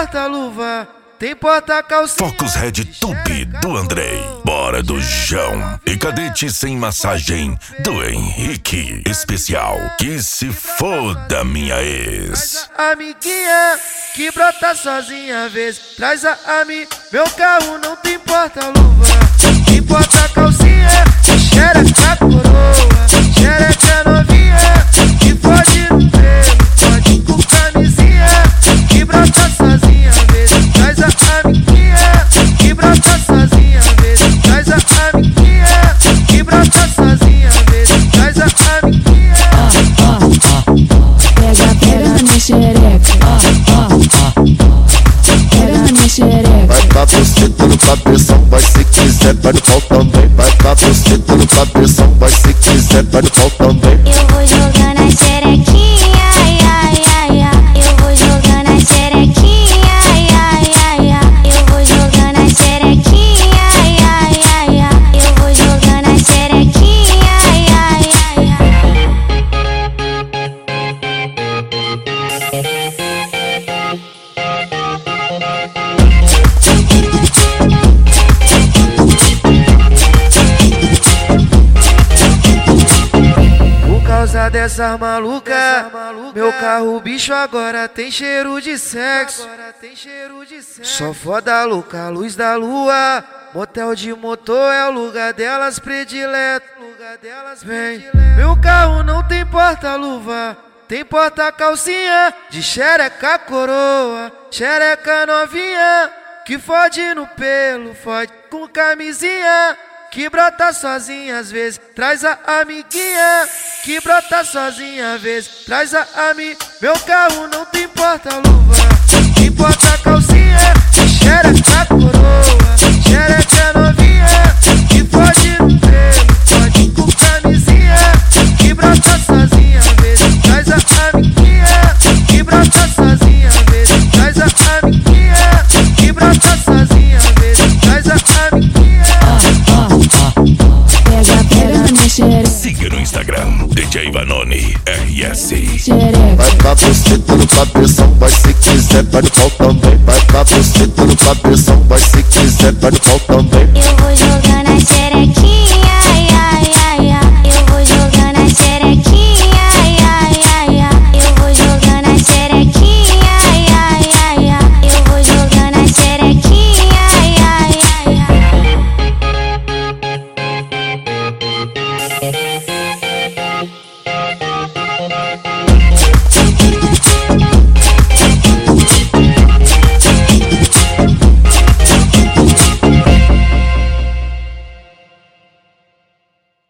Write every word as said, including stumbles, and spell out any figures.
porta-luva, tem porta-calcinha. Focus Red Tube do Andrei, Bora do João e Cadete sem massagem do Henrique. Especial Que Se Foda Minha Ex. Amiguinha que brota sozinha às vezes traz a ami. Meu carro não tem porta-luva, tem porta-calcinha. Xereca coroa, xereca novinha, que fode no pelo, fode com camisinha. Que brota sozinha às vezes traz a amiguinha, que brota sozinha às vezes traz a amiguinha, que brota sozinha às vezes traz a amiguinha. Pega, pega na minha xereca. Pega na minha xereca. Vai pra você, tô no cabeção, vai se quiser, vai no pau também. Vai pra você, tô no cabeção, vai se quiser, vai no pau também. Eu vou jogando a xerequinha, ai, ai, ai, ai. Eu vou jogando a xerequinha, ai, ai, ai, ai. Eu vou jogando a xerequinha, ai, ai, ai, ai. Eu vou jogando a xerequinha, ai, ai, ai, ai. Por causa dessa maluca, meu carro bicho agora tem cheiro de sexo. Só foda louca, luz da lua, motel de motor é o lugar delas predileto. Vem, meu carro não tem porta-luva, tem porta-calcinha de xereca coroa, xereca novinha, que fode no pelo, fode com camisinha. Que brota sozinha às vezes traz a amiguinha, que brota sozinha às vezes traz a ami. Meu carro não tem porta-luva, tem porta-calcinha de xereca coroa, xereca novinha, que fode no pelo, fode com camisinha. Que brota sozinha às vezes traz a amiguinha, que brota sozinha às vezes traz a amiguinha, que brota sozinha às vezes traz a amiguinha. Pega, pega na minha xereca. Siga no Instagram, D J Vanoni R S. Vai pra você, tô no cabeção, vai se quiser, vai no pau também. Vai pra você, tô no cabeção, vai se quiser, vai no pau também. Eu vou jogando a